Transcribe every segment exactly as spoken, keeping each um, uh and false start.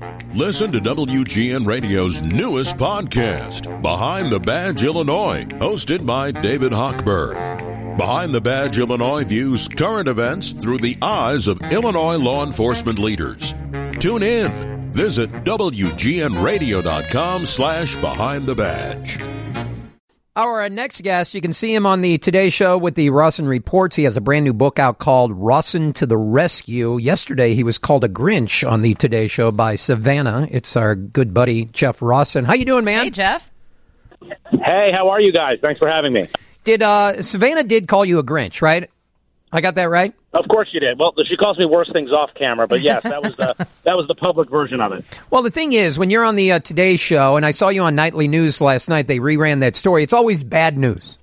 Listen to W G N Radio's newest podcast, Behind the Badge Illinois, hosted by David Hochberg. Behind the Badge Illinois views current events through the eyes of Illinois law enforcement leaders. Tune in. Visit W G N radio dot com slash behind the badge. Our next guest, you can see him on the Today Show with the Rawson Reports. He has a brand new book out called Rawson to the Rescue. Yesterday, he was called a Grinch on the Today Show by Savannah. It's our good buddy, Jeff Rawson. How you doing, man? Hey, Jeff. Hey, how are you guys? Thanks for having me. Did uh, Savannah did call you a Grinch, right? I got that right? Of course you did. Well, she calls me worse things off camera, but yes, that was the that was the public version of it. Well, the thing is, when you're on the uh, Today Show, and I saw you on Nightly News last night, they reran that story. It's always bad news.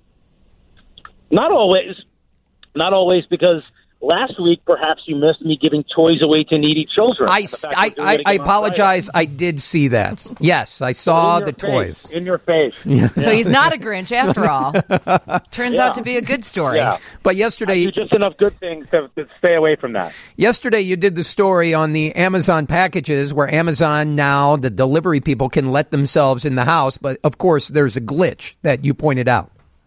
Not always. Not always, because last week, perhaps you missed me giving toys away to needy children. I, I, I, I apologize. I did see that. Yes, I saw the face, toys. In your face. Yeah. So he's not a Grinch after all. Turns Yeah. out to be a good story. Yeah. But yesterday, I do just enough good things to, to stay away from that. yesterday you did the story on the Amazon packages where Amazon now, the delivery people, can let themselves in the house. But, of course, there's a glitch that you pointed out.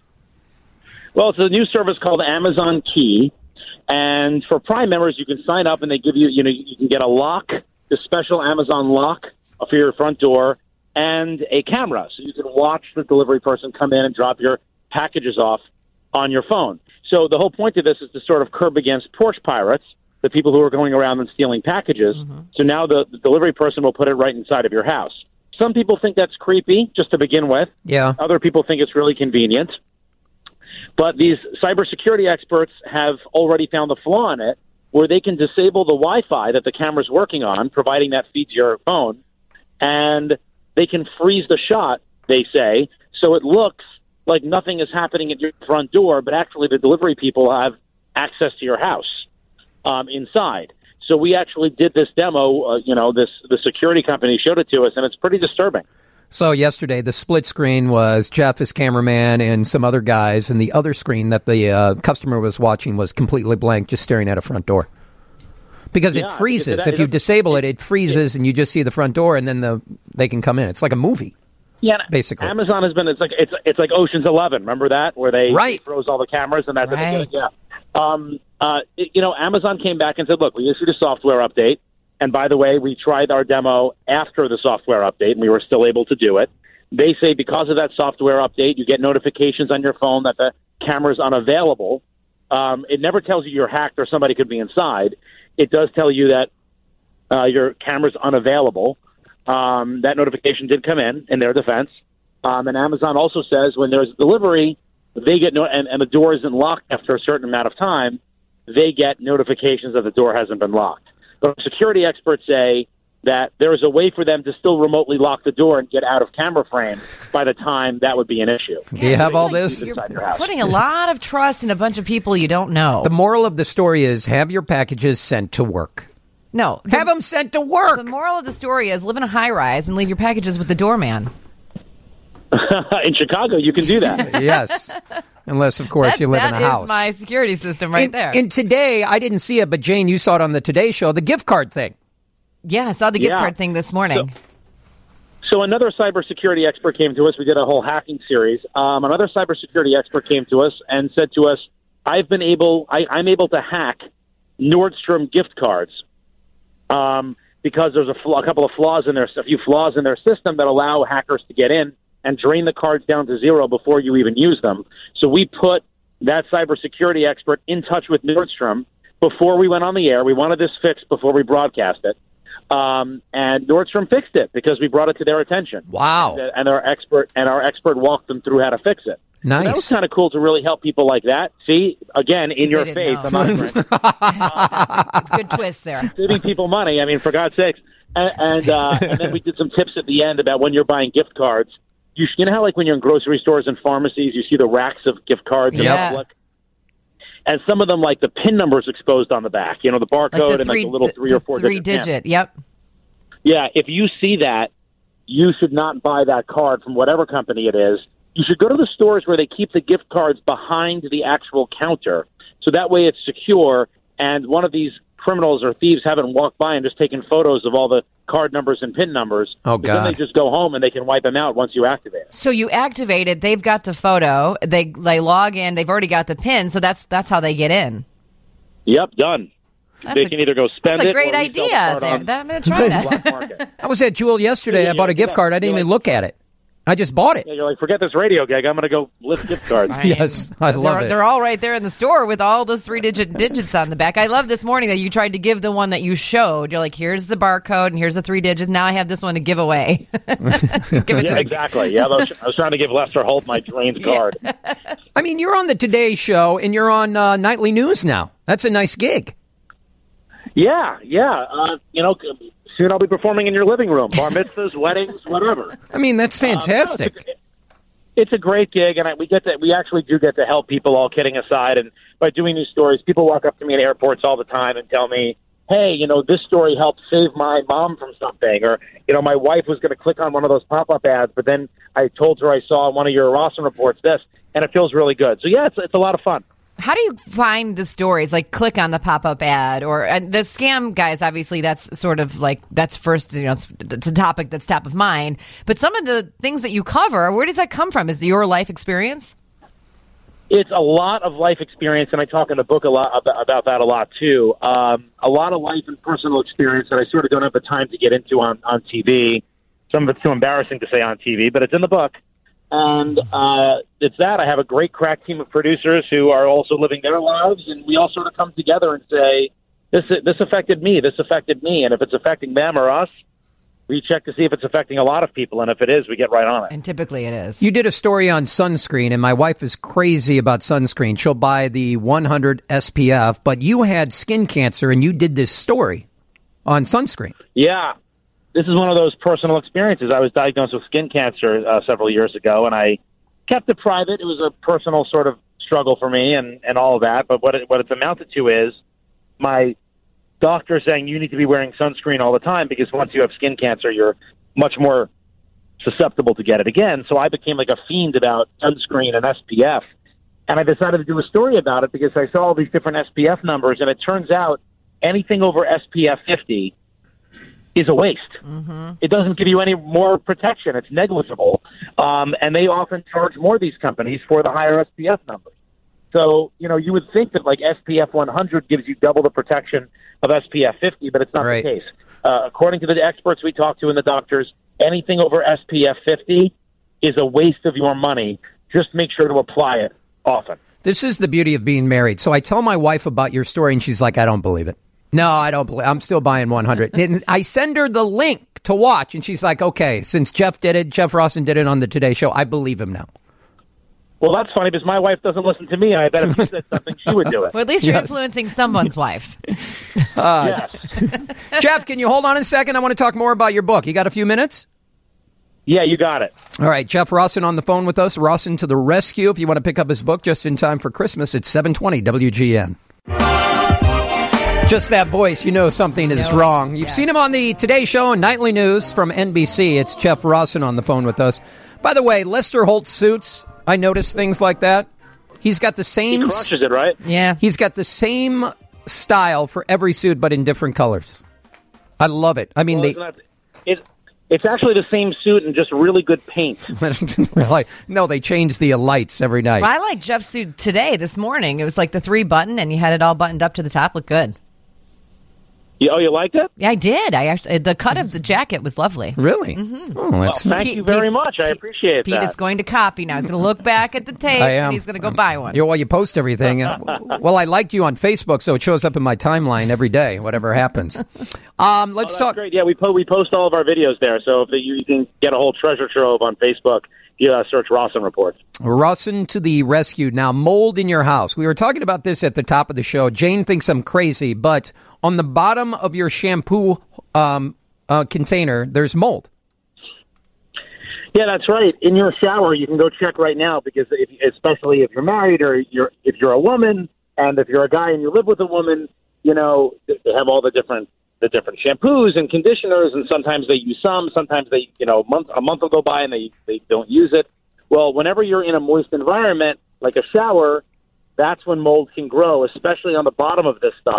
Well, it's a new service called Amazon Key. And for Prime members, you can sign up and they give you, you know, you can get a lock, the special Amazon lock for your front door, and a camera. So you can watch the delivery person come in and drop your packages off on your phone. So the whole point of this is to sort of curb against porch pirates, the people who are going around and stealing packages. Mm-hmm. So now the, the delivery person will put it right inside of your house. Some people think that's creepy, just to begin with. Yeah. Other people think it's really convenient. But these cybersecurity experts have already found the flaw in it, where they can disable the Wi-Fi that the camera's working on, providing that feed to your phone, and they can freeze the shot, they say, so it looks like nothing is happening at your front door, but actually the delivery people have access to your house um, inside. So we actually did this demo, uh, you know, this the security company showed it to us, and it's pretty disturbing. So yesterday, the split screen was Jeff as cameraman and some other guys, and the other screen that the uh, customer was watching was completely blank, just staring at a front door. Because Yeah, it freezes. because it- If you it- disable it, it freezes, and you just see the front door, and then the they can come in. It's like a movie. Yeah, basically. Amazon has been it's like it's it's like Ocean's Eleven. Remember that, where they Right. froze all the cameras and that's Right. yeah. Um, uh, it- you know, Amazon came back and said, "Look, we issued a software update, and by the way, we tried our demo after the software update, and we were still able to do it." They say because of that software update, you get notifications on your phone that the camera's unavailable. Um, it never tells you you're hacked or somebody could be inside. It does tell you that uh, your camera's unavailable. Um, that notification did come in, in their defense. Um, and Amazon also says when there's delivery, they get no, and, and the door isn't locked after a certain amount of time, they get notifications that the door hasn't been locked. But security experts say that there is a way for them to still remotely lock the door and get out of camera frame by the time that would be an issue. Do you have all this? You're putting a lot of trust in a bunch of people you don't know. The moral of the story is have your packages sent to work. No. The, Have them sent to work. the moral of the story is live in a high-rise and leave your packages with the doorman. In Chicago, you can do that. Yes. Unless, of course, That- you live in a That house. is my security system right and, there. And today, I didn't see it, but Jane, you saw it on the Today Show, the gift card thing. yeah, I saw the gift Yeah. card thing this morning. So another cybersecurity expert came to us. We did a whole hacking series. Um, another cybersecurity expert came to us and said to us, "I've been able, I, I'm able to hack Nordstrom gift cards um, because there's a, flaw, a couple of flaws in their, a few flaws in their system that allow hackers to get in and drain the cards down to zero before you even use them." So we put that cybersecurity expert in touch with Nordstrom before we went on the air. We wanted this fixed before we broadcast it. Um, and Nordstrom fixed it because we brought it to their attention. Wow. And, and our expert and our expert walked them through how to fix it. Nice. So that was kind of cool to really help people like that. See, again, in your they face, didn't I'm know. not Good twist there. saving people money. I mean, for God's sakes. And, and, uh, and then we did some tips at the end about when you're buying gift cards. You, you know how, like, when you're in grocery stores and pharmacies, you see the racks of gift cards in Yeah. public? And some of them, like, the PIN number's exposed on the back. You know, the barcode Like the and, three, like, the little three the, or four three digit PIN. digit. Yep. Yeah, if you see that, you should not buy that card from whatever company it is. You should go to the stores where they keep the gift cards behind the actual counter, so that way it's secure, and one of these criminals or thieves haven't walked by and just taken photos of all the card numbers and PIN numbers. Oh, God. Then they just go home and they can wipe them out once you activate it. So you activate it. They've got the photo. They they log in. They've already got the PIN. So that's that's how they get in. Yep, done. That's they a, can either go spend that's it a great or idea the there. on That, I'm going to try that. black market. I was at Jewel yesterday. Yeah, I bought a yeah, gift yeah. card. I didn't You're even like- look at it. I just bought it. Yeah, you're like, forget this radio gig. I'm going to go list gift cards. I mean, Yes, I love they're, it. They're all right there in the store with all those three-digit digits on the back. I love this morning that you tried to give the one that you showed. You're like, here's the barcode and here's the three digits. Now I have this one to give away. give it Yeah, to the exactly. Yeah, I was, I was trying to give Lester Holt my drained card. I mean, you're on the Today Show and you're on uh, Nightly News now. That's a nice gig. Yeah, yeah. Uh, you know, soon I'll be performing in your living room, bar mitzvahs, weddings, whatever. I mean, that's fantastic. Um, no, it's, a, it's a great gig, and I, we get to we actually do get to help people. All kidding aside, and by doing these stories, people walk up to me at airports all the time and tell me, "Hey, you know, this story helped save my mom from something," or you know, my wife was going to click on one of those pop-up ads, but then I told her I saw one of your Rawson reports this, and it feels really good. So yeah, it's it's a lot of fun. How do you find the stories? Like, click on the pop-up ad, or and the scam guys. Obviously, that's sort of like that's first. You know, it's, it's a topic that's top of mind. But some of the things that you cover, where does that come from? Is it your life experience? It's a lot of life experience, and I talk in the book a lot about, about that a lot too. Um, a lot of life and personal experience that I sort of don't have the time to get into on on T V. Some of it's too embarrassing to say on T V, but it's in the book. And uh, it's that. I have a great crack team of producers who are also living their lives, and we all sort of come together and say, this this affected me, this affected me, and if it's affecting them or us, we check to see if it's affecting a lot of people, and if it is, we get right on it. And typically it is. You did a story on sunscreen, and my wife is crazy about sunscreen. She'll buy the one hundred S P F, but you had skin cancer, and you did this story on sunscreen. Yeah. This is one of those personal experiences. I was diagnosed with skin cancer uh, several years ago, and I kept it private. It was a personal sort of struggle for me and, and all of that. But what it, what it's amounted to is my doctor saying you need to be wearing sunscreen all the time because once you have skin cancer, you're much more susceptible to get it again. So I became like a fiend about sunscreen and S P F. And I decided to do a story about it because I saw all these different S P F numbers, and it turns out anything over S P F fifty is a waste. Mm-hmm. It doesn't give you any more protection. It's negligible. Um, and they often charge more, these companies, for the higher S P F numbers. So, you know, you would think that like S P F one hundred gives you double the protection of S P F fifty, but it's not Right. the case. Uh, according to the experts we talked to and the doctors, anything over S P F fifty is a waste of your money. Just make sure to apply it often. This is the beauty of being married. So I tell my wife about your story, and she's like, I don't believe it. No, I don't believe I'm still buying one hundred. And I send her the link to watch, and she's like, okay, since Jeff did it, Jeff Rawson did it on the Today Show, I believe him now. Well, that's funny because my wife doesn't listen to me, and I bet if she said something, she would do it. Well, at least you're Yes. influencing someone's wife. Uh, Yes. Jeff, can you hold on a second? I want to talk more about your book. You got a few minutes? Yeah, you got it. All right, Jeff Rawson on the phone with us. Rawson to the rescue. If you want to pick up his book just in time for Christmas, it's seven twenty W G N. Just that voice, you know something is No. wrong. You've Yes. seen him on the Today Show and Nightly News from N B C. It's Jeff Rawson on the phone with us. By the way, Lester Holt suits, I noticed things like that. He's got the He same crushes it, right? Yeah. He's got the same style for every suit but in different colors. I love it. I mean, Well, they isn't that- it, it's actually the same suit and just really good paint. really, no, they change the lights every night. Well, I like Jeff's suit today, this morning. It was like the three button, and you had it all buttoned up to the top. Looked good. You, oh, you liked it? Yeah, I did. I actually the cut of the jacket was lovely. Really? Mm-hmm. Oh, Well, that's thank Pete- you very Pete's- much. I appreciate Pete that. is going to copy now. He's going to look back at the tape, I am. and he's going to go buy one. Yeah, well, you post everything. Uh, well, I liked you on Facebook, so it shows up in my timeline every day, whatever happens. Um, let's Oh, that's talk. great. Yeah, we, po- we post all of our videos there, so if you, you can get a whole treasure trove on Facebook, you uh, search Rawson Reports. Rawson to the rescue. Now, mold in your house. We were talking about this at the top of the show. Jane thinks I'm crazy, but on the bottom of your shampoo um, uh, container, there's mold. Yeah, that's right. In your shower, you can go check right now because, if, especially if you're married or you're if you're a woman, and if you're a guy and you live with a woman, you know they have all the different the different shampoos and conditioners, and sometimes they use some, sometimes they you know a month a month will go by and they they don't use it. Well, whenever you're in a moist environment like a shower, that's when mold can grow, especially on the bottom of this stuff.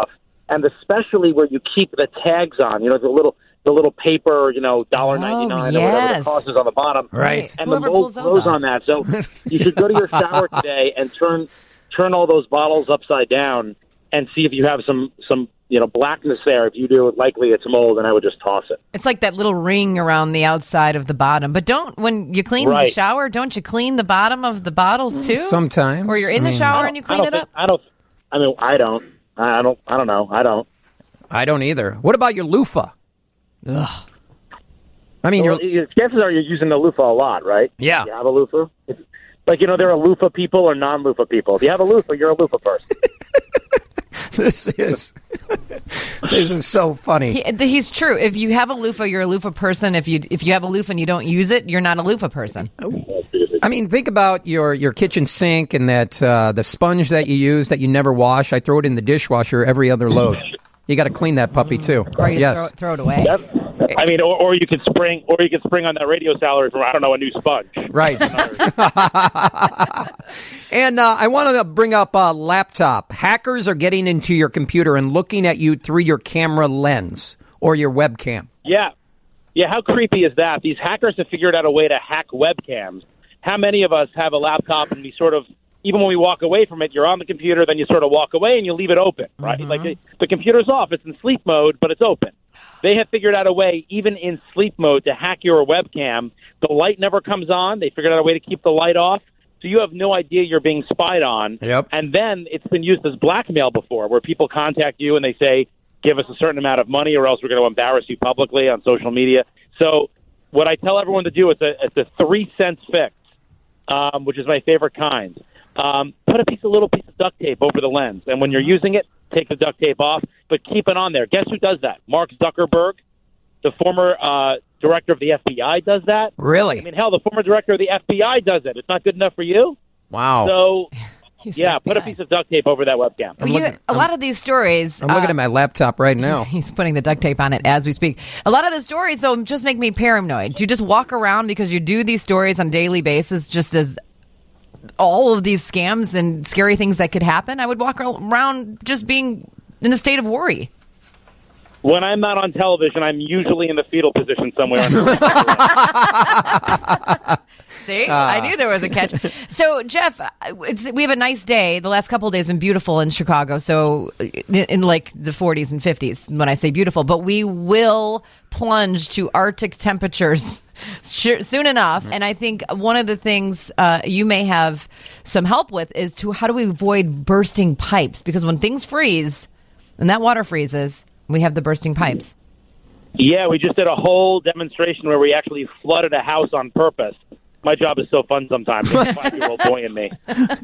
and especially where you keep the tags on. You know, the little the little paper, you know, one dollar ninety-nine oh, or whatever yes. the cost is on the bottom. Right. And Whoever the mold pulls those grows off. on that. So you should go to your shower today and turn turn all those bottles upside down and see if you have some some you know blackness there. If you do, likely it's mold, and I would just toss it. It's like that little ring around the outside of the bottom. But don't, when you clean Right. the shower, don't you clean the bottom of the bottles too? Sometimes. Or you're in I the mean, shower I and you don't- clean I it don't up? think- I don't. I mean, I don't. I don't. I don't know. I don't. I don't either. What about your loofah? Ugh. I mean, Well, you're, chances are you're using the loofah a lot, right? Yeah. You have a loofah? It's, like, you know, there are loofah people or non-loofah people. If you have a loofah, you're a loofah person. this is this is so funny. He, he's true. If you have a loofah, you're a loofah person. If you if you have a loofah and you don't use it, you're not a loofah person. I mean, think about your, your kitchen sink and that uh, the sponge that you use that you never wash. I throw it in the dishwasher every other load. You got to clean that puppy too. Or you yes. throw, throw it away. That's, I mean, or, or you could spring, or you could spring on that radio salary from I don't know a new sponge. Right. And uh, I want to bring up a laptop. Hackers are getting into your computer and looking at you through your camera lens or your webcam. Yeah, yeah. How creepy is that? These hackers have figured out a way to hack webcams. How many of us have a laptop and we sort of, even when we walk away from it, you're on the computer, then you sort of walk away and you leave it open, right? Mm-hmm. Like the, the computer's off, it's in sleep mode, but it's open. They have figured out a way, even in sleep mode, to hack your webcam. The light never comes on. They figured out a way to keep the light off. So you have no idea you're being spied on. Yep. And then it's been used as blackmail before, where people contact you and they say, give us a certain amount of money or else we're going to embarrass you publicly on social media. So what I tell everyone to do is a, it's a three cents fix, um, which is my favorite kind. Um, put a piece, a little piece of duct tape over the lens. And when you're using it, take the duct tape off, but keep it on there. Guess who does that? Mark Zuckerberg, the former uh, director of the F B I, does that. Really? I mean, hell, the former director of the F B I does it. It's not good enough for you? Wow. So, He's yeah, the put a guy. piece of duct tape over that webcam. Well, you- looking- a lot of these stories. I'm looking uh, at my laptop right now. He's putting the duct tape on it as we speak. A lot of the stories, though, just make me paranoid. Do you just walk around because you do these stories on a daily basis just as all of these scams and scary things that could happen? I would walk around just being in a state of worry. When I'm not on television, I'm usually in the fetal position somewhere. See, I knew there was a catch. So, Jeff, it's, we have a nice day. The last couple of days have been beautiful in Chicago. So, in, in like the forties and fifties, when I say beautiful, but we will plunge to Arctic temperatures sh- soon enough. And I think one of the things uh, you may have some help with is to how do we avoid bursting pipes? Because when things freeze and that water freezes, we have the bursting pipes. Yeah, we just did a whole demonstration where we actually flooded a house on purpose. My job is so fun sometimes. There's a five-year-old boy in me.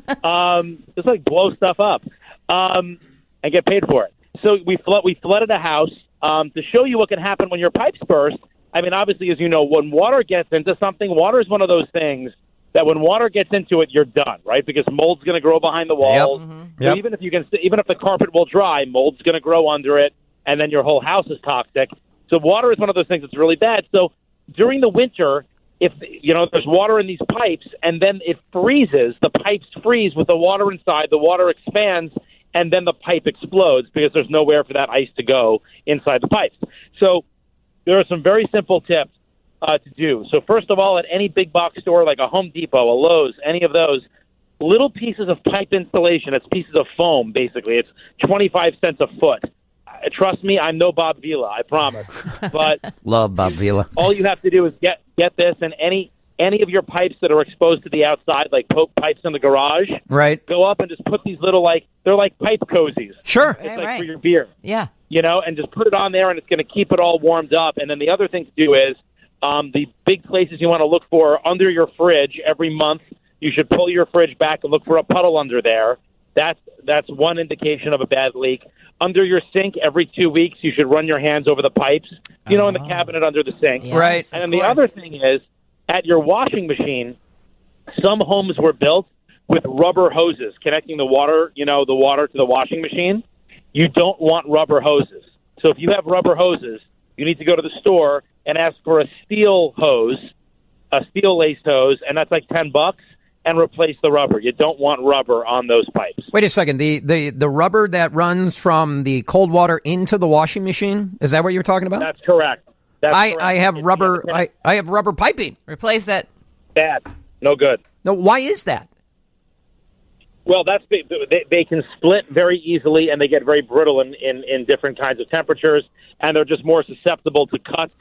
Um, just like blow stuff up um, and get paid for it. So we flood, we flooded a house um, to show you what can happen when your pipes burst. I mean, obviously, as you know, when water gets into something, water is one of those things that when water gets into it, you're done, right? Because mold's going to grow behind the walls. Yep. Mhm. So Yep. even if you can, even if the carpet will dry, mold's going to grow under it, and then your whole house is toxic. So water is one of those things that's really bad. So during the winter, if you know there's water in these pipes, and then it freezes, the pipes freeze with the water inside. The water expands, and then the pipe explodes because there's nowhere for that ice to go inside the pipes. So there are some very simple tips uh, to do. So first of all, at any big box store like a Home Depot, a Lowe's, any of those, little pieces of pipe insulation. It's pieces of foam, basically. It's twenty-five cents a foot. Uh, Trust me, I'm no Bob Vila, I promise. But Love Bob Vila. all you have to do is get get this, and any any of your pipes that are exposed to the outside, like poke pipes in the garage, Right. go up and just put these little, like, they're like pipe cozies. Sure. It's Right, like right. for your beer, Yeah. you know, and just put it on there, and it's going to keep it all warmed up. And then the other thing to do is um, the big places you want to look for are under your fridge every month. You should pull your fridge back and look for a puddle under there. That's that's one indication of a bad leak. Under your sink, every two weeks, you should run your hands over the pipes, you know, in the cabinet under the sink. Yes, Right. of And then the course. other thing is, at your washing machine, some homes were built with rubber hoses connecting the water, you know, the water to the washing machine. You don't want rubber hoses. So if you have rubber hoses, you need to go to the store and ask for a steel hose, a steel laced hose, and that's like ten bucks. and replace the rubber. You don't want rubber on those pipes. Wait a second. The, the, the rubber that runs from the cold water into the washing machine, is that what you're talking about? That's correct. That's I, correct. I have It's rubber. I, I have rubber piping. Replace it. Bad. No good. No, why is that? Well, that's they, they can split very easily, and they get very brittle in, in, in different kinds of temperatures, and they're just more susceptible to cuts.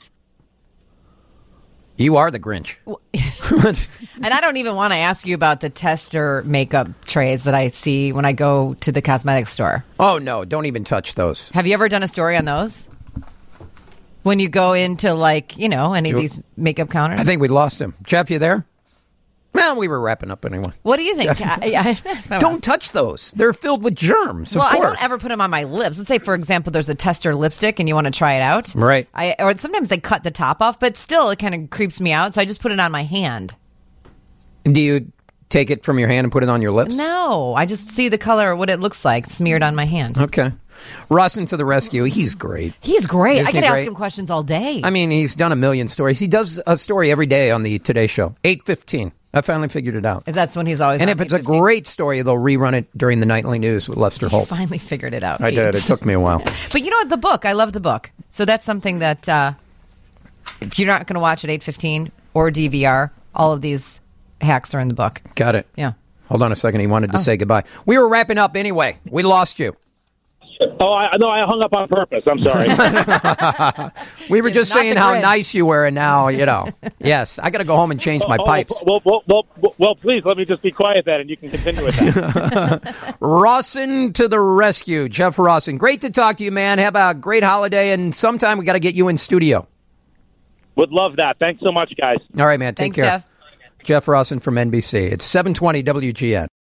You are the Grinch. And I don't even want to ask you about the tester makeup trays that I see when I go to the cosmetics store. Oh, no, don't even touch those. Have you ever done a story on those? When you go into, like, you know, any of these makeup counters? I think we lost him. Jeff, you there? Well, we were wrapping up anyway. What do you think? I, I, Don't touch those. They're filled with germs, of well, course. I don't ever put them on my lips. Let's say, for example, there's a tester lipstick and you want to try it out. Right. I, or sometimes they cut the top off, but still it kind of creeps me out, so I just put it on my hand. Do you take it from your hand and put it on your lips? No, I just see the color, what it looks like, smeared on my hand. Okay. Rawson to the rescue. He's great. He's great. Isn't I could he ask great? him questions all day. I mean, he's done a million stories. He does a story every day on the Today Show, eight fifteen. I finally figured it out. That's when he's always And on if it's a eight fifteen. great story, they'll rerun it during the nightly news with Lester You Holt. finally figured it out. I Pete. did. It took me a while. But you know what? The book. I love the book. So that's something that uh, if you're not going to watch at eight fifteen or D V R, all of these hacks are in the book. Got it. Yeah. Hold on a second. He wanted to Oh. say goodbye. We were wrapping up anyway. We lost you. Oh, I, no, I hung up on purpose. I'm sorry. We were Yeah, just not saying the how Grinch. nice you were, and now, you know. Yes, I got to go home and change my Oh, pipes. well, well, well, well, well, please let me just be quiet then, and you can continue with that. Rawson to the rescue. Jeff Rawson. Great to talk to you, man. Have a great holiday, and sometime we got to get you in studio. Would love that. Thanks so much, guys. All right, man. Take Thanks, care. Jeff. Jeff Rawson from N B C. It's seven twenty W G N.